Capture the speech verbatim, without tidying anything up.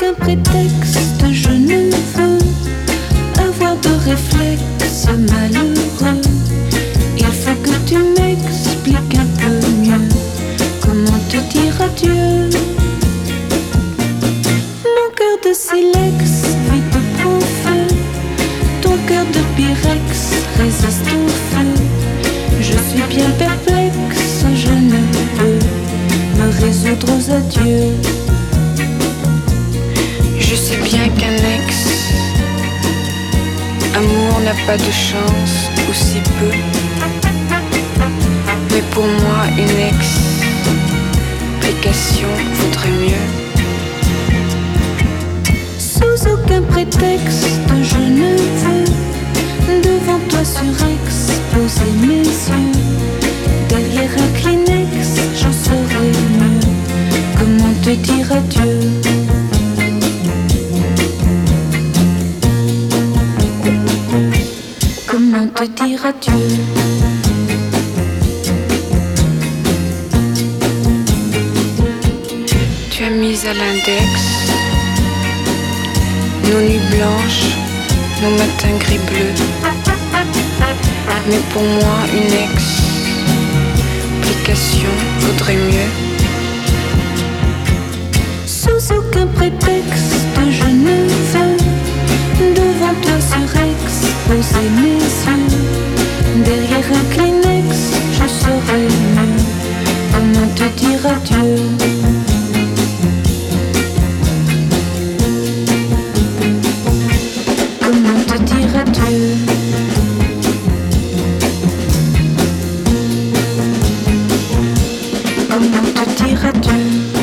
aucun prétexte, je ne veux avoir de réflexe malheureux. Il faut que tu m'expliques un peu mieux comment te dire adieu. Mon cœur de silex vite prend feu, ton cœur de pyrex résiste au feu. Je suis bien perplexe, je ne peux me résoudre aux adieux. Je sais bien qu'un ex amour n'a pas de chance, ou si peu. Mais pour moi une explication vaudrait mieux. Sous aucun prétexte, je ne veux devant toi surex poser mes yeux. Derrière un Kleenex, j'en saurais mieux comment te dire adieu. Comment te dire adieu. Tu as mis à l'index nos nuits blanches, nos matins gris-bleus. Mais pour moi une explication vaudrait mieux. Sous aucun prétexte, je ne veux devant toi surex poser mes yeux. Derrière un Kleenex, je saurais mieux comment te dire adieu. Comment te dire adieu. Comment te dire adieu.